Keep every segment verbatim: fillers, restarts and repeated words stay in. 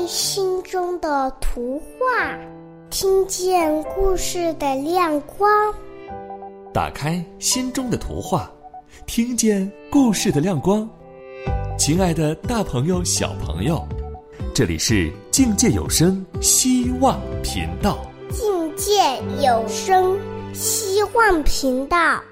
开心中的图画，听见故事的亮光。 打开心中的图画，听见故事的亮光。亲爱的大朋友小朋友，这里是境界有声希望频道。 境界有声希望频道。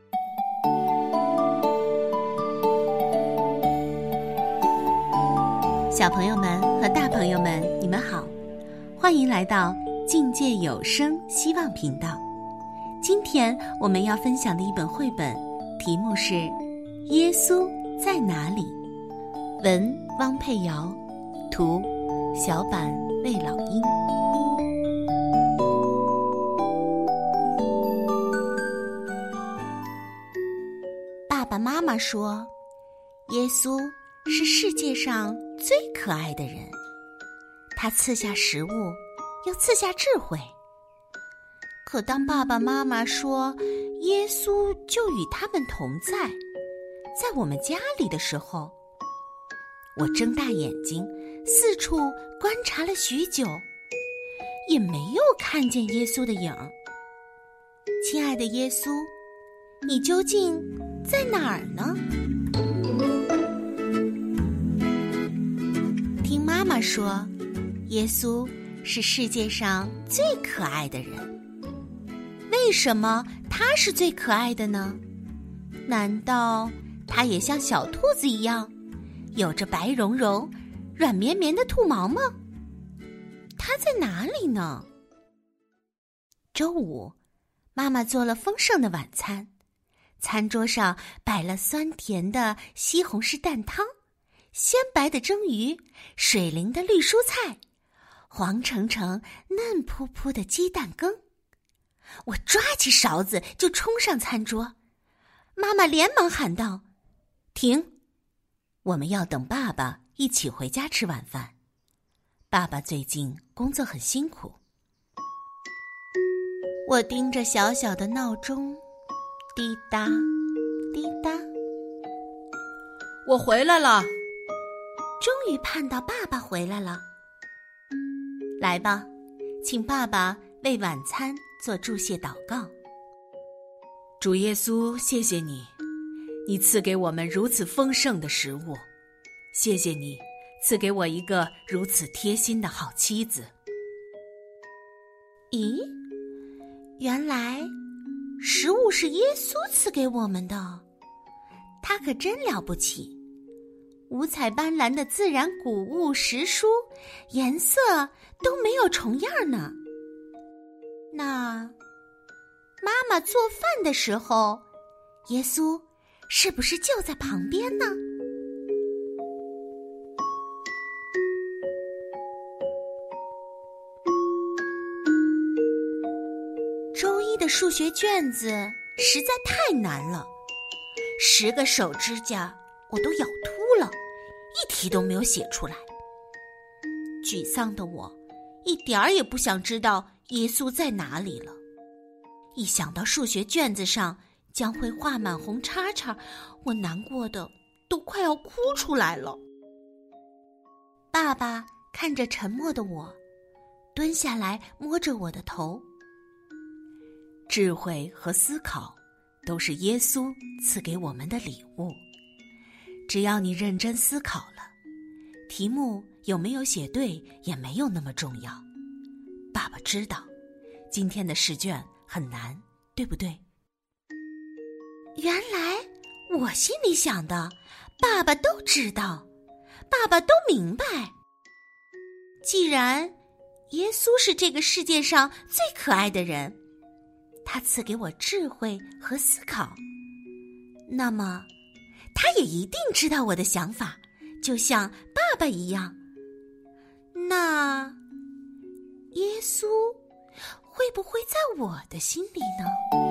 小朋友们和大朋友们，你们好，欢迎来到境界有声希望频道。今天我们要分享的一本绘本，题目是《耶稣在哪里》，文汪佩瑶，图小版魏老鹰。爸爸妈妈说，耶稣是世界上最可爱的人，他赐下食物，又赐下智慧。可当爸爸妈妈说耶稣就与他们同在，在我们家里的时候，我睁大眼睛四处观察了许久，也没有看见耶稣的影儿。亲爱的耶稣，你究竟在哪儿呢？听妈妈说，耶稣是世界上最可爱的人。为什么他是最可爱的呢？难道他也像小兔子一样，有着白茸茸、软绵绵的兔毛吗？他在哪里呢？周五，妈妈做了丰盛的晚餐，餐桌上摆了酸甜的西红柿蛋汤，鲜白的蒸鱼，水灵的绿蔬菜，黄澄澄嫩扑扑的鸡蛋羹。我抓起勺子就冲上餐桌，妈妈连忙喊道：停，我们要等爸爸一起回家吃晚饭。爸爸最近工作很辛苦。我盯着小小的闹钟，滴答滴答。 我回来了。 终于盼到爸爸回来了。来吧，请爸爸为晚餐做祝谢祷告。 主耶稣，谢谢你，你赐给我们如此丰盛的食物，谢谢你赐给我一个如此贴心的好妻子。 咦，原来食物是耶稣赐给我们的，他可真了不起。五彩斑斓的自然谷物食蔬，颜色都没有重样呢。那妈妈做饭的时候，耶稣是不是就在旁边呢？周一的数学卷子实在太难了，十个手指甲我都咬秃了，一题都没有写出来。沮丧的我一点儿也不想知道耶稣在哪里了。一想到数学卷子上将会画满红叉叉，我难过的都快要哭出来了。爸爸看着沉默的我，蹲下来摸着我的头。 智慧和思考都是耶稣赐给我们的礼物。只要你认真思考了，题目有没有写对也没有那么重要。爸爸知道今天的试卷很难，对不对？ 原来我心里想的爸爸都知道，爸爸都明白。既然耶稣是这个世界上最可爱的人，他赐给我智慧和思考，那么他也一定知道我的想法，就像爸爸一样。那耶稣会不会在我的心里呢？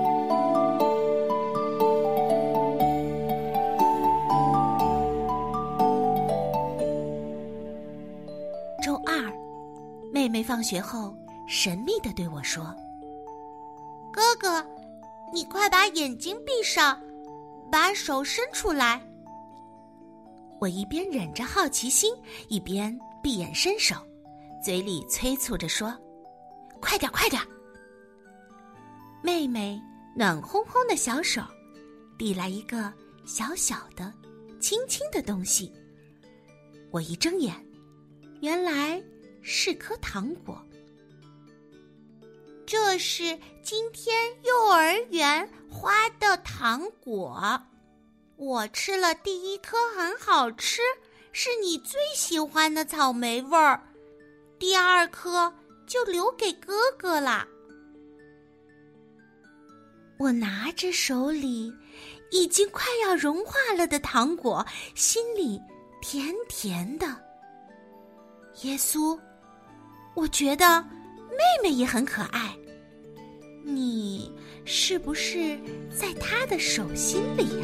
周二，妹妹放学后神秘地对我说：哥哥，你快把眼睛闭上，把手伸出来。我一边忍着好奇心，一边闭眼伸手。 嘴里催促着说：“快点，快点！”妹妹暖烘烘的小手递来一个小小的、轻轻的东西。我一睁眼，原来是颗糖果。这是今天幼儿园花的糖果，我吃了第一颗很好吃，是你最喜欢的草莓味儿，第二颗就留给哥哥啦。我拿着手里已经快要融化了的糖果，心里甜甜的。耶稣，我觉得妹妹也很可爱，你是不是在她的手心里呀？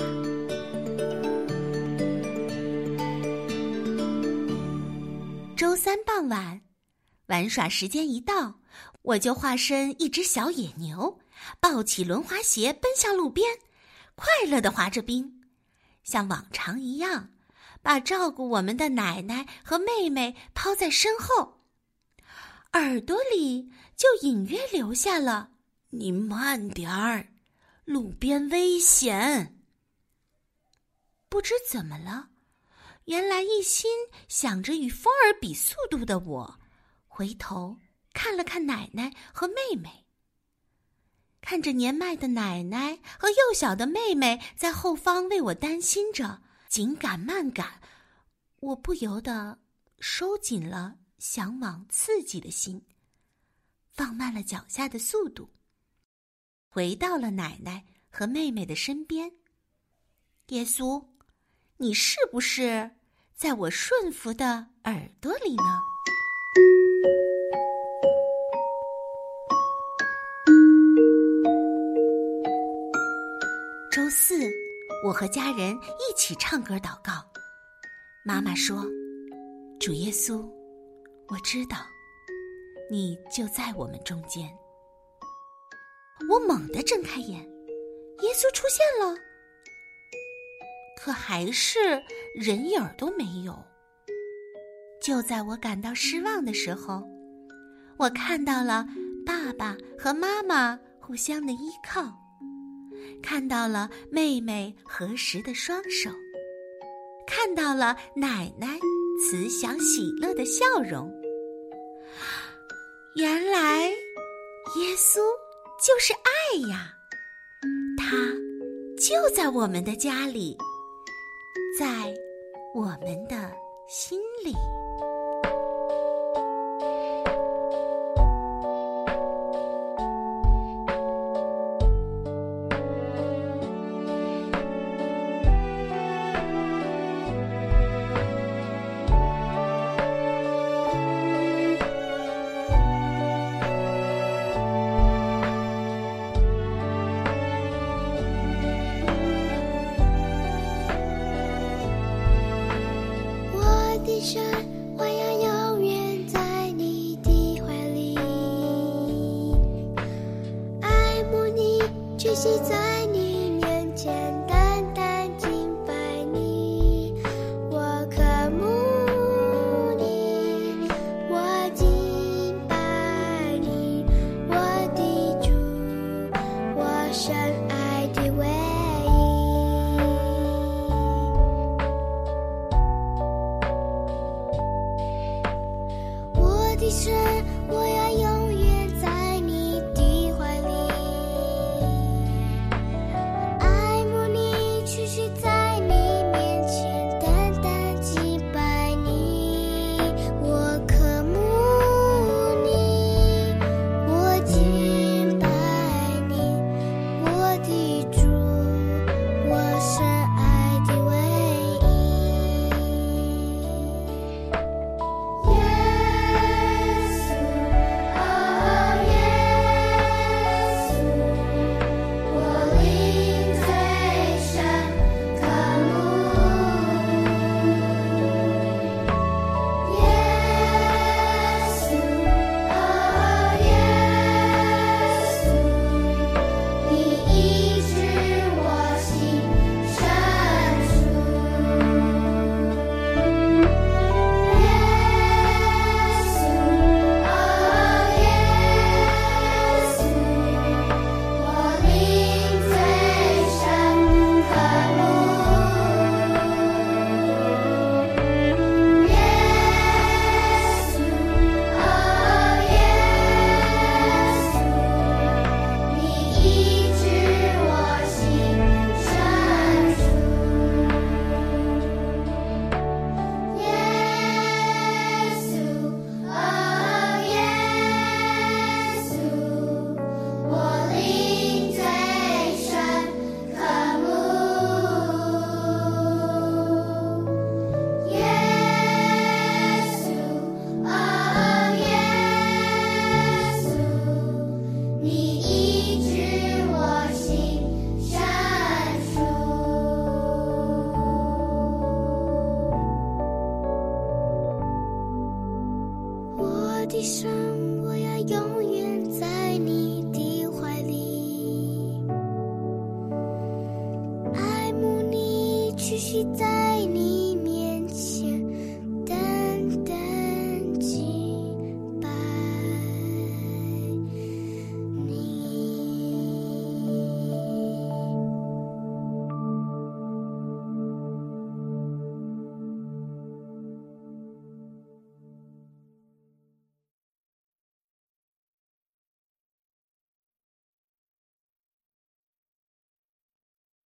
周三傍晚，玩耍时间一到，我就化身一只小野牛，抱起轮滑鞋奔向路边，快乐地滑着冰，像往常一样，把照顾我们的奶奶和妹妹抛在身后，耳朵里就隐约留下了“你慢点儿，路边危险”。不知怎么了，原来一心想着与风儿比速度的我，回头看了看奶奶和妹妹。看着年迈的奶奶和幼小的妹妹在后方为我担心着，紧赶慢赶，我不由得收紧了向往刺激的心，放慢了脚下的速度，回到了奶奶和妹妹的身边。耶稣，你是不是在我顺服的耳朵里呢？周四，我和家人一起唱歌祷告。妈妈说：“主耶稣，我知道，你就在我们中间。”我猛地睁开眼，耶稣出现了，可还是人影儿都没有。就在我感到失望的时候，我看到了爸爸和妈妈互相的依靠，看到了妹妹合十的双手，看到了奶奶慈祥喜乐的笑容。原来耶稣就是爱呀，他就在我们的家里，在我们的心里。 神，我要永远在你的怀里，爱慕你，屈膝在你面前，单单敬拜你。我渴慕你，我敬拜你，我的主，我深爱的唯神，我要永远在你的怀里，爱慕你，屈膝在你面前，单单敬拜你。我渴慕你，我敬拜你，我的主，我深爱的唯一。 的神，我要永远在你的怀里，爱慕你，屈膝在你